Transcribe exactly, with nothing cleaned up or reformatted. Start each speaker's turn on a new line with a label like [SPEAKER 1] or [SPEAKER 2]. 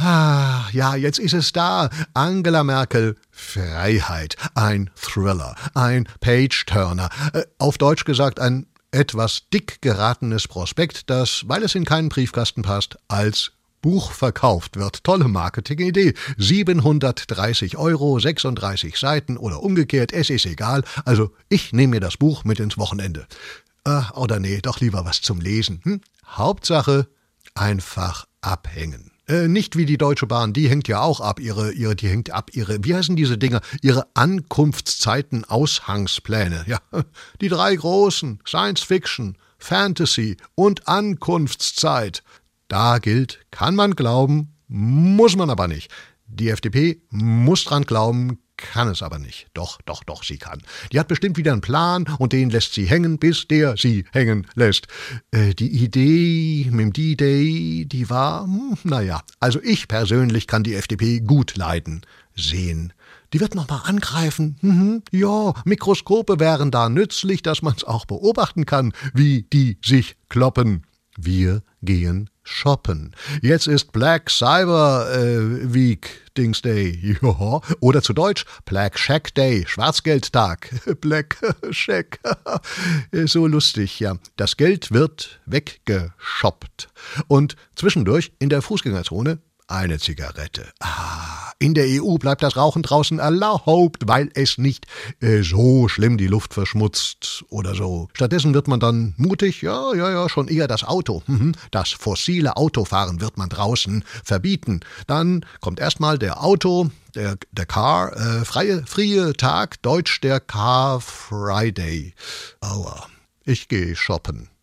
[SPEAKER 1] Ah, ja, jetzt ist es da. Angela Merkel, Freiheit. Ein Thriller, ein Page-Turner. Äh, auf Deutsch gesagt ein etwas dick geratenes Prospekt, das, weil es in keinen Briefkasten passt, als Buch verkauft wird. Tolle Marketingidee. siebenhundertdreißig Euro, sechsunddreißig Seiten oder umgekehrt, es ist egal. Also ich nehme mir das Buch mit ins Wochenende. Äh, oder nee, doch lieber was zum Lesen. Hm? Hauptsache einfach abhängen. Äh, nicht wie die Deutsche Bahn, die hängt ja auch ab, ihre, ihre, die hängt ab, ihre, wie heißen diese Dinger, ihre Ankunftszeiten, Aushangspläne. Ja, die drei großen, Science Fiction, Fantasy und Ankunftszeit. Da gilt, kann man glauben, muss man aber nicht. Die F D P muss dran glauben, kann es aber nicht. Doch, doch, doch, sie kann. Die hat bestimmt wieder einen Plan und den lässt sie hängen, bis der sie hängen lässt. Äh, die Idee mit dem D-Day, die war, hm, naja, also ich persönlich kann die F D P gut leiden. Sehen. Die wird nochmal angreifen. Mhm, ja, Mikroskope wären da nützlich, dass man es auch beobachten kann, wie die sich kloppen. Wir gehen shoppen. Jetzt ist Black Cyber äh, Week, Dings Day. Ja. Oder zu Deutsch Black Shack Day, Schwarzgeldtag. Black Shack. So lustig, ja. Das Geld wird weggeshoppt. Und zwischendurch in der Fußgängerzone eine Zigarette. Ah, in der E U bleibt das Rauchen draußen erlaubt, weil es nicht äh, so schlimm die Luft verschmutzt oder so. Stattdessen wird man dann mutig, ja, ja, ja, schon eher das Auto. Das fossile Autofahren wird man draußen verbieten. Dann kommt erstmal der Auto, der, der Car, äh, freie, frie Tag, Deutsch der Car Friday. Aua, ich gehe shoppen.